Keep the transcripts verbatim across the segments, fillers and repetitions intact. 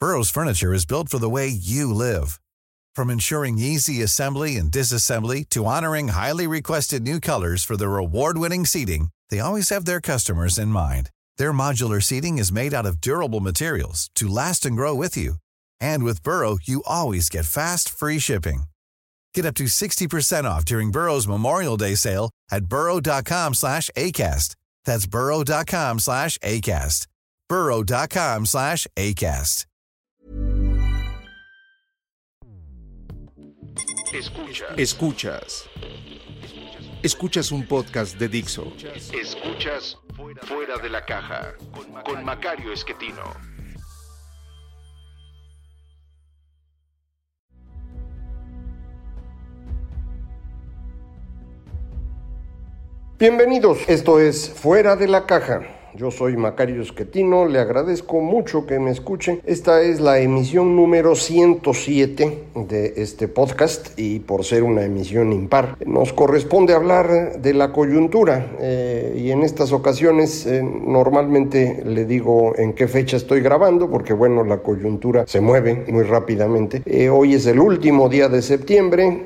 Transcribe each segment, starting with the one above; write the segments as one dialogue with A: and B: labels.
A: Burrow's furniture is built for the way you live. From ensuring easy assembly and disassembly to honoring highly requested new colors for their award-winning seating, they always have their customers in mind. Their modular seating is made out of durable materials to last and grow with you. And with Burrow, you always get fast, free shipping. Get up to sixty percent off during Burrow's Memorial Day sale at burrow.com slash ACAST. That's burrow.com slash ACAST. burrow.com slash ACAST.
B: Escuchas. Escuchas. Escuchas un podcast de Dixo. Escuchas Fuera de la Caja con Macario Esquetino.
C: Bienvenidos, esto es Fuera de la Caja. Yo soy Macario Esquetino, le agradezco mucho que me escuche. Esta es la emisión número ciento siete de este podcast y por ser una emisión impar, nos corresponde hablar de la coyuntura eh, y en estas ocasiones eh, normalmente le digo en qué fecha estoy grabando porque bueno, la coyuntura se mueve muy rápidamente. Eh, hoy es el último día de septiembre.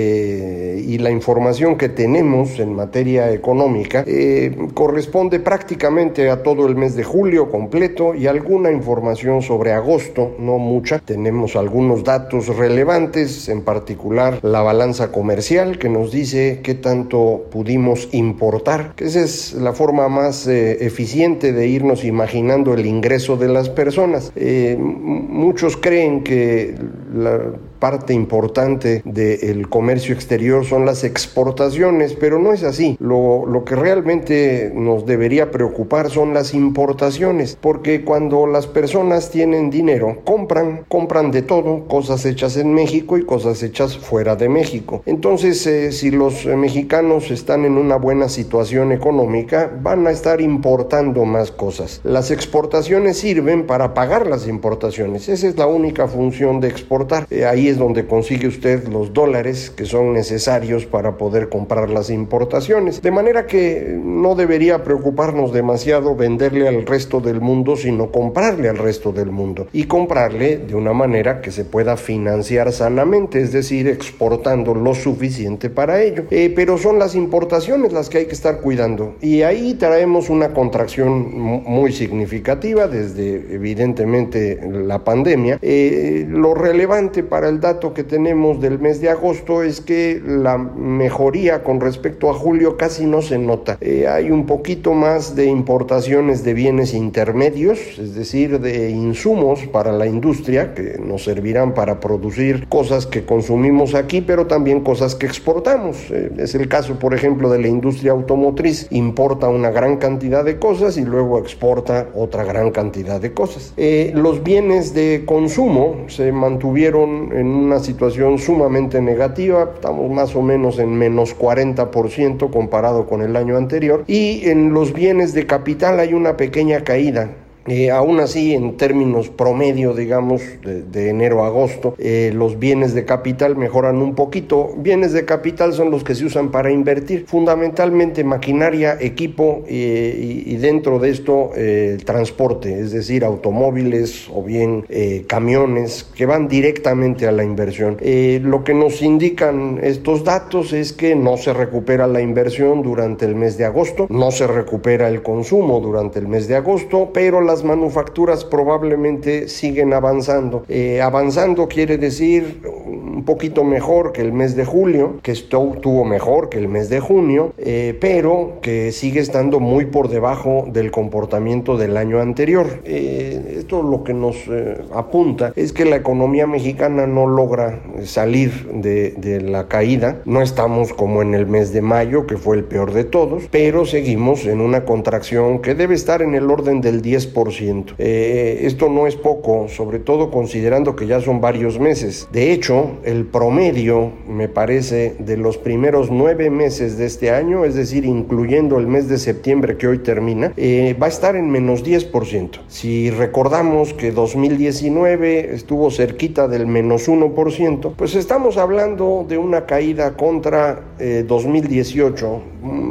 C: Eh, y la información que tenemos en materia económica eh, corresponde prácticamente a todo el mes de julio completo y alguna información sobre agosto, no mucha. Tenemos algunos datos relevantes, en particular la balanza comercial que nos dice qué tanto pudimos importar, que esa es la forma más eh, eficiente de irnos imaginando el ingreso de las personas. Eh, m- muchos creen que la parte importante del comercio exterior son las exportaciones, pero no es así. Lo, lo que realmente nos debería preocupar son las importaciones, porque cuando las personas tienen dinero, compran, compran de todo, cosas hechas en México y cosas hechas fuera de México. Entonces, eh, si los mexicanos están en una buena situación económica, van a estar importando más cosas. Las exportaciones sirven para pagar las importaciones. Esa es la única función de exportar. Eh, ahí es donde consigue usted los dólares que son necesarios para poder comprar las importaciones. De manera que no debería preocuparnos demasiado venderle al resto del mundo, sino comprarle al resto del mundo y comprarle de una manera que se pueda financiar sanamente, es decir, exportando lo suficiente para ello. Eh, pero son las importaciones las que hay que estar cuidando y ahí traemos una contracción muy significativa desde evidentemente la pandemia. Eh, lo relevante para el dato que tenemos del mes de agosto es que la mejoría con respecto a julio casi no se nota. Eh, hay un poquito más de importaciones de bienes intermedios, es decir, de insumos para la industria que nos servirán para producir cosas que consumimos aquí, pero también cosas que exportamos. Eh, es el caso, por ejemplo, de la industria automotriz. Importa una gran cantidad de cosas y luego exporta otra gran cantidad de cosas. Eh, los bienes de consumo se mantuvieron en una situación sumamente negativa, estamos más o menos en menos cuarenta por ciento comparado con el año anterior, y en los bienes de capital hay una pequeña caída. Eh, aún así, en términos promedio, digamos, de, de enero a agosto, eh, los bienes de capital mejoran un poquito. Bienes de capital son los que se usan para invertir, fundamentalmente maquinaria, equipo eh, y, y dentro de esto eh, transporte, es decir, automóviles o bien eh, camiones que van directamente a la inversión. Eh, lo que nos indican estos datos es que no se recupera la inversión durante el mes de agosto, no se recupera el consumo durante el mes de agosto, pero las manufacturas probablemente siguen avanzando. Eh, avanzando quiere decir un poquito mejor que el mes de julio, que estuvo mejor que el mes de junio, eh, pero que sigue estando muy por debajo del comportamiento del año anterior. Eh, esto lo que nos eh, apunta es que la economía mexicana no logra salir de, de la caída. No estamos como en el mes de mayo, que fue el peor de todos, pero seguimos en una contracción que debe estar en el orden del diez por ciento. Eh, esto no es poco, sobre todo considerando que ya son varios meses. De hecho, el promedio, me parece, de los primeros nueve meses de este año, es decir, incluyendo el mes de septiembre que hoy termina, eh, va a estar en menos diez por ciento. Si recordamos que dos mil diecinueve estuvo cerquita del menos uno por ciento, pues estamos hablando de una caída contra eh, dos mil dieciocho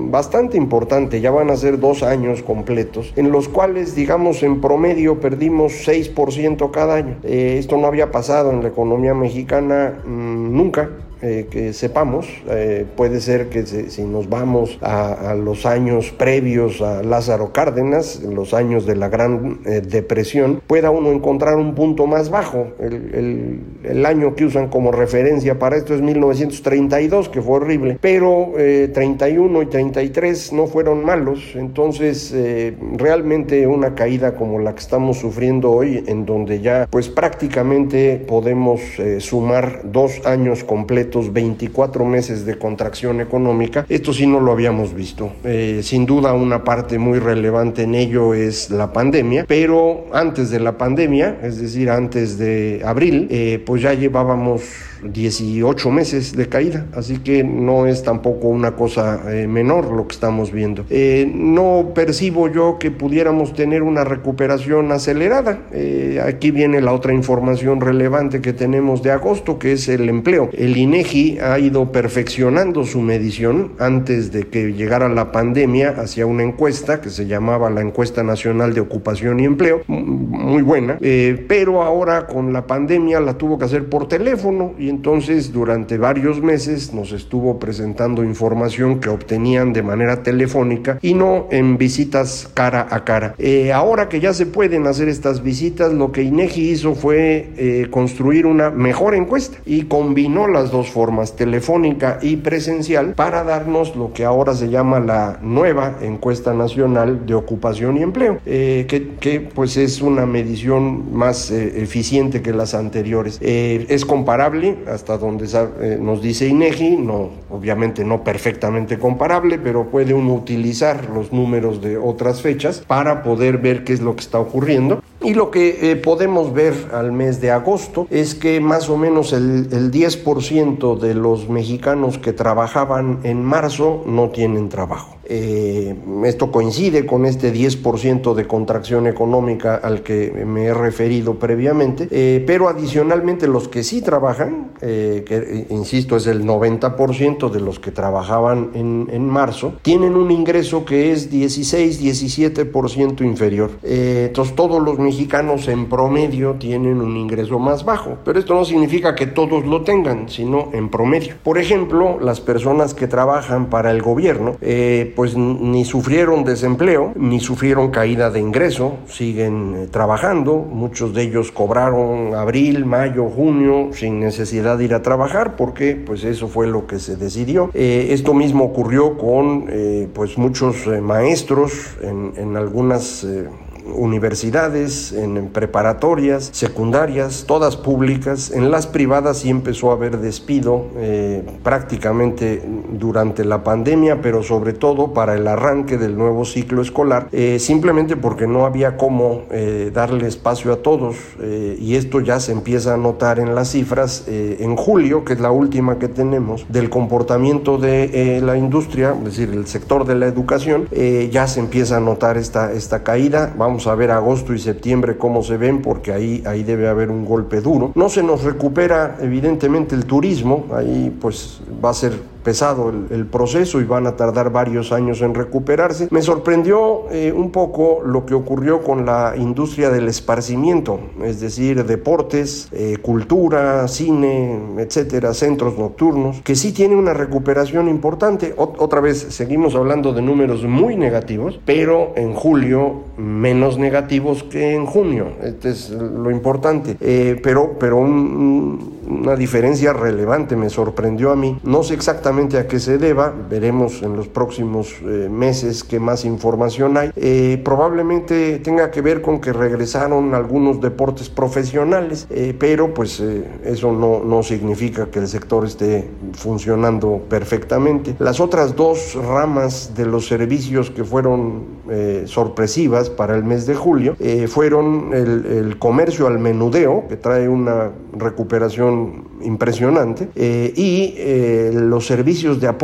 C: bastante importante, ya van a ser dos años completos, en los cuales, digamos, en promedio perdimos seis por ciento cada año. Eh, esto no había pasado en la economía mexicana mmm, nunca. Eh, que sepamos, eh, puede ser que se, si nos vamos a, a los años previos a Lázaro Cárdenas, los años de la Gran eh, Depresión, pueda uno encontrar un punto más bajo. El, el, el año que usan como referencia para esto es mil novecientos treinta y dos, que fue horrible, pero eh, treinta y uno y treinta y tres no fueron malos. Entonces eh, realmente una caída como la que estamos sufriendo hoy, en donde ya pues prácticamente podemos eh, sumar dos años completos, veinticuatro meses de contracción económica, esto sí no lo habíamos visto. Eh, sin duda una parte muy relevante en ello es la pandemia, pero antes de la pandemia, es decir, antes de abril, eh, pues ya llevábamos dieciocho meses de caída, así que no es tampoco una cosa eh, menor lo que estamos viendo. Eh, no percibo yo que pudiéramos tener una recuperación acelerada. Eh, aquí viene la otra información relevante que tenemos de agosto, que es el empleo. El INEGI ha ido perfeccionando su medición antes de que llegara la pandemia hacia una encuesta que se llamaba la Encuesta Nacional de Ocupación y Empleo, muy buena, eh, pero ahora con la pandemia la tuvo que hacer por teléfono, y entonces durante varios meses nos estuvo presentando información que obtenían de manera telefónica y no en visitas cara a cara. Eh, ahora que ya se pueden hacer estas visitas, lo que INEGI hizo fue eh, construir una mejor encuesta y combinó las dos formas, telefónica y presencial, para darnos lo que ahora se llama la nueva Encuesta Nacional de Ocupación y Empleo, eh, que, que pues es una medición más eh, eficiente que las anteriores. Eh, es comparable hasta donde eh, nos dice INEGI, no, obviamente no perfectamente comparable, pero puede uno utilizar los números de otras fechas para poder ver qué es lo que está ocurriendo. Y lo que eh, podemos ver al mes de agosto es que más o menos el, el diez por ciento de los mexicanos que trabajaban en marzo no tienen trabajo. Eh, esto coincide con este diez por ciento de contracción económica al que me he referido previamente, eh, pero adicionalmente los que sí trabajan, eh, que insisto es el noventa por ciento de los que trabajaban en, en marzo, tienen un ingreso que es dieciséis, diecisiete por ciento inferior. Eh, entonces todos los mexicanos en promedio tienen un ingreso más bajo, pero esto no significa que todos lo tengan, sino en promedio. Por ejemplo, las personas que trabajan para el gobierno, eh, pues ni sufrieron desempleo, ni sufrieron caída de ingreso, siguen eh, trabajando. Muchos de ellos cobraron abril, mayo, junio sin necesidad de ir a trabajar, porque pues eso fue lo que se decidió. Eh, esto mismo ocurrió con eh, pues muchos eh, maestros en, en algunas eh, universidades, en preparatorias, secundarias, todas públicas. En las privadas sí empezó a haber despido eh, prácticamente durante la pandemia, pero sobre todo para el arranque del nuevo ciclo escolar, eh, simplemente porque no había cómo eh, darle espacio a todos, eh, y esto ya se empieza a notar en las cifras eh, en julio, que es la última que tenemos, del comportamiento de eh, la industria, es decir, el sector de la educación. Eh, ya se empieza a notar esta, esta caída. Vamos Vamos a ver agosto y septiembre cómo se ven, porque ahí, ahí debe haber un golpe duro. No se nos recupera evidentemente el turismo, ahí pues va a ser pesado el, el proceso y van a tardar varios años en recuperarse. Me sorprendió eh, un poco lo que ocurrió con la industria del esparcimiento, es decir, deportes, eh, cultura, cine, etcétera, centros nocturnos, que sí tiene una recuperación importante. O, otra vez, seguimos hablando de números muy negativos, pero en julio menos negativos que en junio. Este es lo importante, eh, pero, pero un, una diferencia relevante me sorprendió a mí. No sé exactamente a qué se deba, veremos en los próximos eh, meses qué más información hay. Eh, probablemente tenga que ver con que regresaron algunos deportes profesionales, eh, pero pues eh, eso no, no significa que el sector esté funcionando perfectamente. Las otras dos ramas de los servicios que fueron eh, sorpresivas para el mes de julio eh, fueron el, el comercio al menudeo, que trae una recuperación impresionante, eh, y eh, los servicios de apoyo,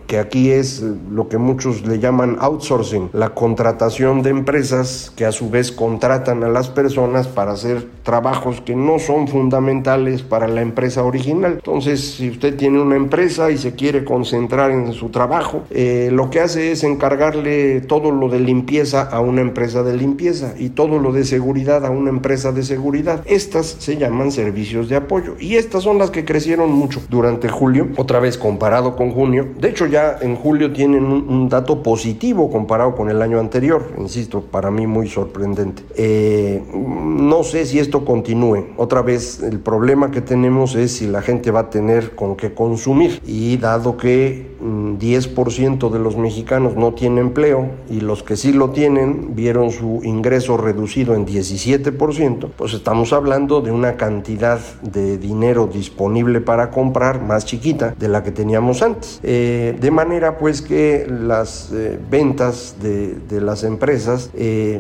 C: que aquí es lo que muchos le llaman outsourcing, la contratación de empresas que a su vez contratan a las personas para hacer trabajos que no son fundamentales para la empresa original. Entonces, si usted tiene una empresa y se quiere concentrar en su trabajo, eh, lo que hace es encargarle todo lo de limpieza a una empresa de limpieza y todo lo de seguridad a una empresa de seguridad. Estas se llaman servicios de apoyo y estas son las que crecieron mucho durante julio, otra vez comparado con junio. De hecho, ya en julio tienen un, un dato positivo comparado con el año anterior, insisto, para mí muy sorprendente. Eh, no sé si esto continúe. Otra vez, el problema que tenemos es si la gente va a tener con qué consumir, y dado que mmm, diez por ciento de los mexicanos no tienen empleo y los que sí lo tienen vieron su ingreso reducido en diecisiete por ciento, pues estamos hablando de una cantidad de dinero disponible para comprar más chiquita de la que teníamos antes. Eh, de manera pues que las eh, ventas de, de las empresas eh,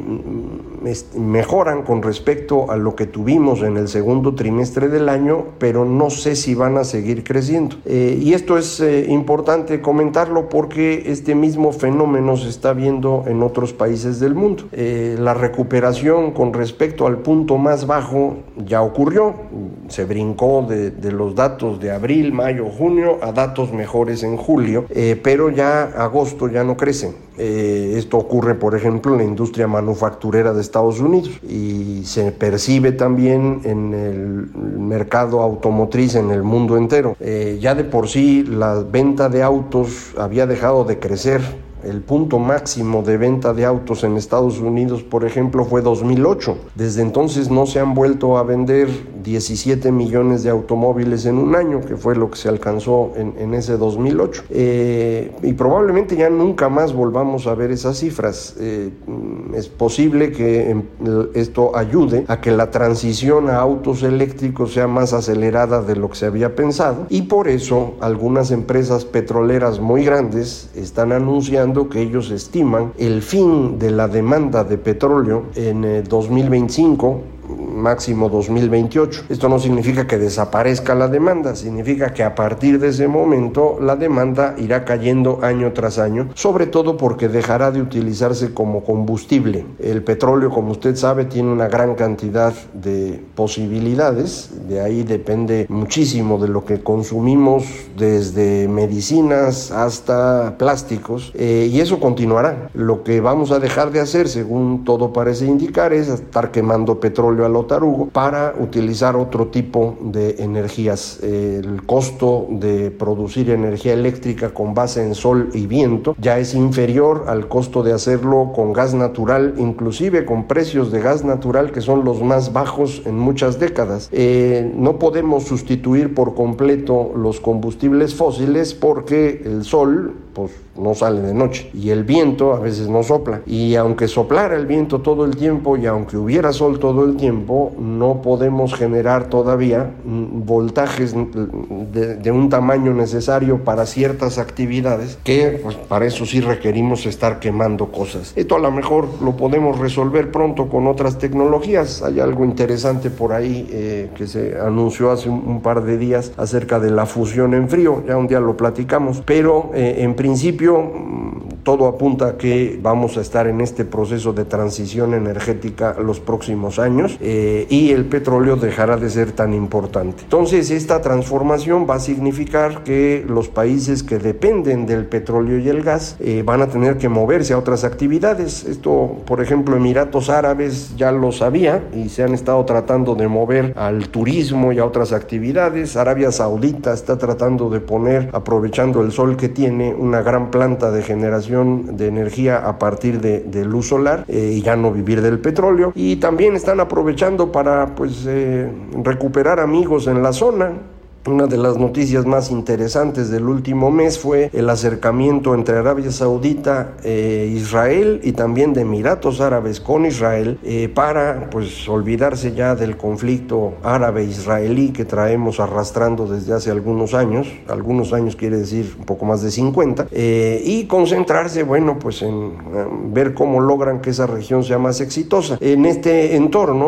C: mejoran con respecto a lo que tuvimos en el segundo trimestre del año, pero no sé si van a seguir creciendo. Eh, y esto es eh, importante comentarlo porque este mismo fenómeno se está viendo en otros países del mundo. Eh, la recuperación con respecto al punto más bajo ya ocurrió, se brincó de, de los datos de abril, mayo, junio a datos mejores en julio, eh, pero ya agosto ya no crece. Eh, esto ocurre, por ejemplo, en la industria manufacturera de Estados Unidos y se percibe también en el mercado automotriz en el mundo entero. Eh, ya de por sí la venta de autos había dejado de crecer. El punto máximo de venta de autos en Estados Unidos, por ejemplo, fue dos mil ocho. Desde entonces no se han vuelto a vender diecisiete millones de automóviles en un año, que fue lo que se alcanzó en, en ese dos mil ocho. Eh, y probablemente ya nunca más volvamos a ver esas cifras. Eh, es posible que esto ayude a que la transición a autos eléctricos sea más acelerada de lo que se había pensado, y por eso algunas empresas petroleras muy grandes están anunciando que ellos estiman el fin de la demanda de petróleo en eh, dos mil veinticinco, máximo dos mil veintiocho. Esto no significa que desaparezca la demanda, significa que a partir de ese momento la demanda irá cayendo año tras año, sobre todo porque dejará de utilizarse como combustible. El petróleo, como usted sabe, tiene una gran cantidad de posibilidades, de ahí depende muchísimo de lo que consumimos, desde medicinas hasta plásticos, eh, y eso continuará. Lo que vamos a dejar de hacer, según todo parece indicar, es estar quemando petróleo a lo tarugo para utilizar otro tipo de energías. El costo de producir energía eléctrica con base en sol y viento ya es inferior al costo de hacerlo con gas natural, inclusive con precios de gas natural que son los más bajos en muchas décadas. Eh, no podemos sustituir por completo los combustibles fósiles porque el sol pues no sale de noche y el viento a veces no sopla, y aunque soplara el viento todo el tiempo y aunque hubiera sol todo el tiempo, no podemos generar todavía voltajes de, de un tamaño necesario para ciertas actividades que pues para eso sí requerimos estar quemando cosas. Esto a lo mejor lo podemos resolver pronto con otras tecnologías. Hay algo interesante por ahí eh, que se anunció hace un, un par de días acerca de la fusión en frío, ya un día lo platicamos, pero eh, en principio todo apunta a que vamos a estar en este proceso de transición energética los próximos años eh, y el petróleo dejará de ser tan importante. Entonces, esta transformación va a significar que los países que dependen del petróleo y el gas eh, van a tener que moverse a otras actividades. Esto, por ejemplo, Emiratos Árabes ya lo sabía y se han estado tratando de mover al turismo y a otras actividades. Arabia Saudita está tratando de poner, aprovechando el sol que tiene, una gran planta de generación de energía a partir de, de luz solar eh, y ya no vivir del petróleo, y también están aprovechando para pues eh, recuperar amigos en la zona. Una de las noticias más interesantes del último mes fue el acercamiento entre Arabia Saudita e Israel y también de Emiratos Árabes con Israel eh, para pues olvidarse ya del conflicto árabe-israelí que traemos arrastrando desde hace algunos años, algunos años quiere decir un poco más de cincuenta, eh, y concentrarse, bueno, pues en, en ver cómo logran que esa región sea más exitosa. En este entorno,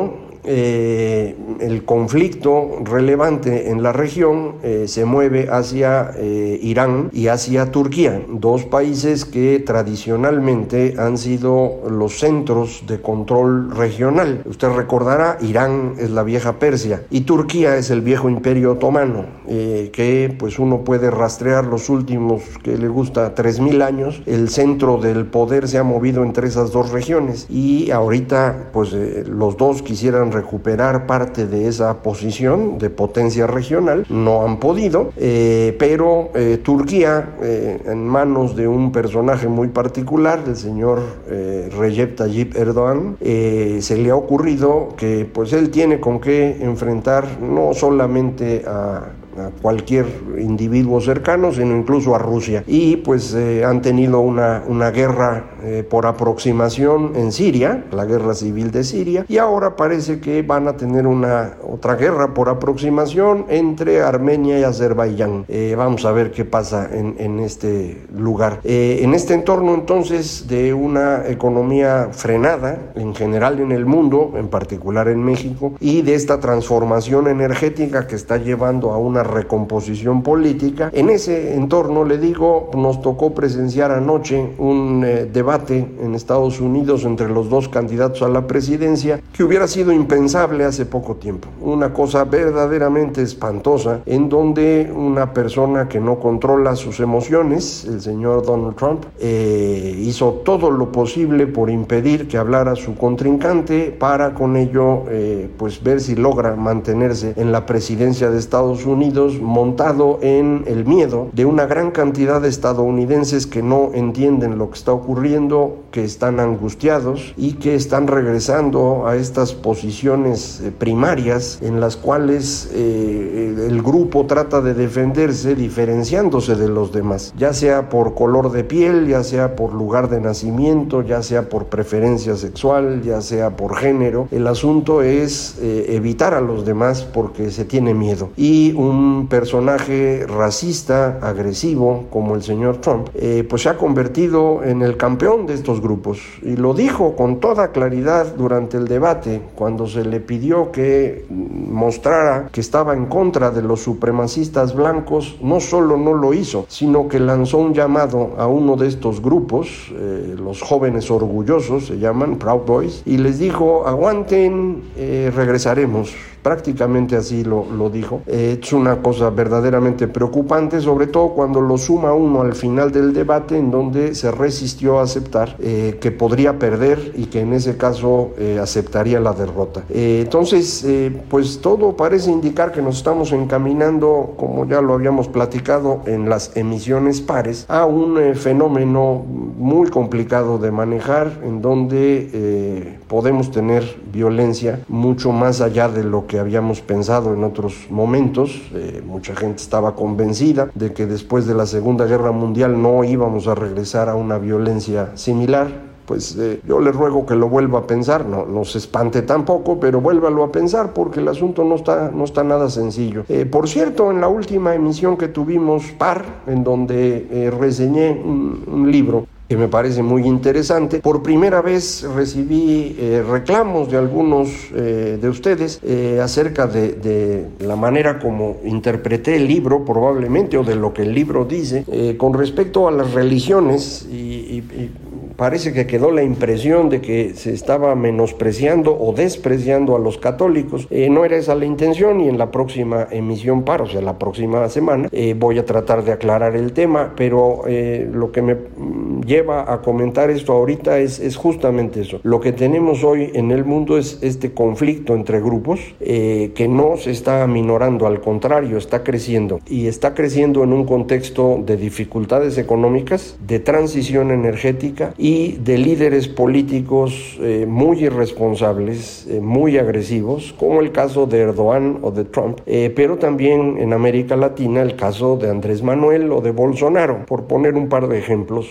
C: eh, el conflicto relevante en la región eh, se mueve hacia eh, Irán y hacia Turquía, dos países que tradicionalmente han sido los centros de control regional. Usted recordará, Irán es la vieja Persia y Turquía es el viejo imperio otomano, eh, que pues uno puede rastrear los últimos, que le gusta, tres mil años. El centro del poder se ha movido entre esas dos regiones y ahorita pues eh, los dos quisieran recuperar parte de esa posición de potencia regional, no han podido, eh, pero eh, Turquía, eh, en manos de un personaje muy particular, el señor eh, Recep Tayyip Erdogan, eh, se le ha ocurrido que pues él tiene con qué enfrentar no solamente a a cualquier individuo cercano, sino incluso a Rusia. Y pues eh, han tenido una, una guerra eh, por aproximación en Siria, la guerra civil de Siria, y ahora parece que van a tener una otra guerra por aproximación entre Armenia y Azerbaiyán. Eh, vamos a ver qué pasa en, en este lugar. Eh, en este entorno entonces de una economía frenada, en general en el mundo, en particular en México, y de esta transformación energética que está llevando a una recomposición política. En ese entorno, le digo, nos tocó presenciar anoche un eh, debate en Estados Unidos entre los dos candidatos a la presidencia que hubiera sido impensable hace poco tiempo. Una cosa verdaderamente espantosa, en donde una persona que no controla sus emociones, el señor Donald Trump, eh, hizo todo lo posible por impedir que hablara su contrincante para con ello eh, pues ver si logra mantenerse en la presidencia de Estados Unidos, montado en el miedo de una gran cantidad de estadounidenses que no entienden lo que está ocurriendo, que están angustiados y que están regresando a estas posiciones eh, primarias en las cuales eh, el grupo trata de defenderse diferenciándose de los demás, ya sea por color de piel, ya sea por lugar de nacimiento, ya sea por preferencia sexual, ya sea por género. El asunto es eh, evitar a los demás porque se tiene miedo. Y un un personaje racista, agresivo, como el señor Trump, eh, pues se ha convertido en el campeón de estos grupos. Y lo dijo con toda claridad durante el debate, cuando se le pidió que mostrara que estaba en contra de los supremacistas blancos. No solo no lo hizo, sino que lanzó un llamado a uno de estos grupos, eh, los jóvenes orgullosos, se llaman Proud Boys, y les dijo: aguanten, eh, regresaremos. Prácticamente así lo, lo dijo. Eh, es una cosa verdaderamente preocupante, sobre todo cuando lo suma uno al final del debate, en donde se resistió a aceptar eh, que podría perder y que en ese caso eh, aceptaría la derrota. Eh, entonces, eh, pues todo parece indicar que nos estamos encaminando, como ya lo habíamos platicado en las emisiones pares, a un eh, fenómeno muy complicado de manejar, en donde eh, podemos tener violencia mucho más allá de lo que habíamos pensado en otros momentos. Eh, mucha gente estaba convencida de que después de la Segunda Guerra Mundial no íbamos a regresar a una violencia similar. Pues eh, yo le ruego que lo vuelva a pensar, no, no se espante tampoco, pero vuélvalo a pensar porque el asunto no está, no está nada sencillo. Eh, por cierto, en la última emisión que tuvimos par, en donde eh, reseñé un, un libro que me parece muy interesante, por primera vez recibí eh, reclamos de algunos eh, de ustedes eh, acerca de, de la manera como interpreté el libro, probablemente, o de lo que el libro dice, eh, con respecto a las religiones, y, y, y parece que quedó la impresión de que se estaba menospreciando o despreciando a los católicos. Eh, no era esa la intención, y en la próxima emisión par, o sea, la próxima semana, eh, voy a tratar de aclarar el tema, pero eh, lo que me lleva a comentar esto ahorita es, es justamente eso. Lo que tenemos hoy en el mundo es este conflicto entre grupos eh, que no se está aminorando, al contrario, está creciendo, y está creciendo en un contexto de dificultades económicas, de transición energética y de líderes políticos eh, muy irresponsables, eh, muy agresivos, como el caso de Erdogan o de Trump, eh, pero también en América Latina el caso de Andrés Manuel o de Bolsonaro, por poner un par de ejemplos. Así que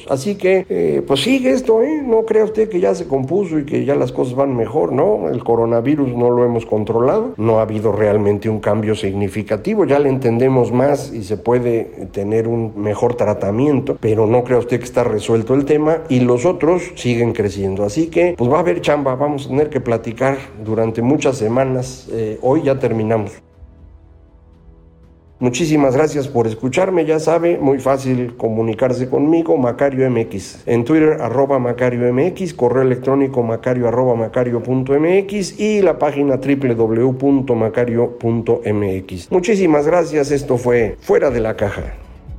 C: que, eh, pues sigue esto, ¿eh? No crea usted que ya se compuso y que ya las cosas van mejor, ¿no? El coronavirus no lo hemos controlado, no ha habido realmente un cambio significativo, ya le entendemos más y se puede tener un mejor tratamiento, pero no crea usted que está resuelto el tema y los otros siguen creciendo. Así que, pues va a haber chamba, vamos a tener que platicar durante muchas semanas. Eh, hoy ya terminamos. Muchísimas gracias por escucharme, ya sabe, muy fácil comunicarse conmigo, Macario M X, en Twitter, arroba Macario M X, correo electrónico macario arroba macario punto m x y la página doble u doble u doble u punto macario punto m x. Muchísimas gracias, esto fue Fuera de la Caja.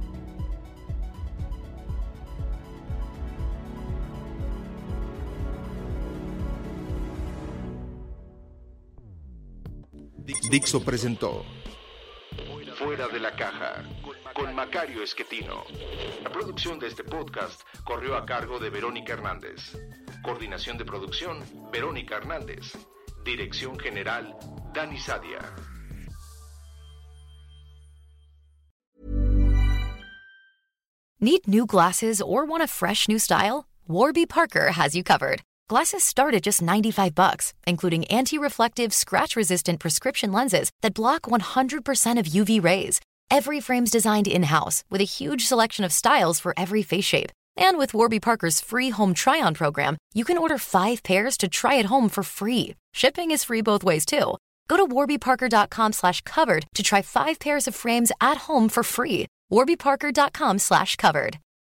B: Dixo presentó Fuera de la Caja con Macario Esquetino. La producción de este podcast corrió a cargo de Verónica Hernández. Coordinación de producción, Verónica Hernández. Dirección general, Dani Sadia.
D: Need new glasses or want a fresh new style? Warby Parker has you covered. Glasses start at just ninety-five bucks, including anti-reflective, scratch-resistant prescription lenses that block one hundred percent of U V rays. Every frame's designed in-house with a huge selection of styles for every face shape. And with Warby Parker's free home try-on program, you can order five pairs to try at home for free. Shipping is free both ways, too. Go to warbyparker.com slash covered to try five pairs of frames at home for free. warbyparker.com slash covered.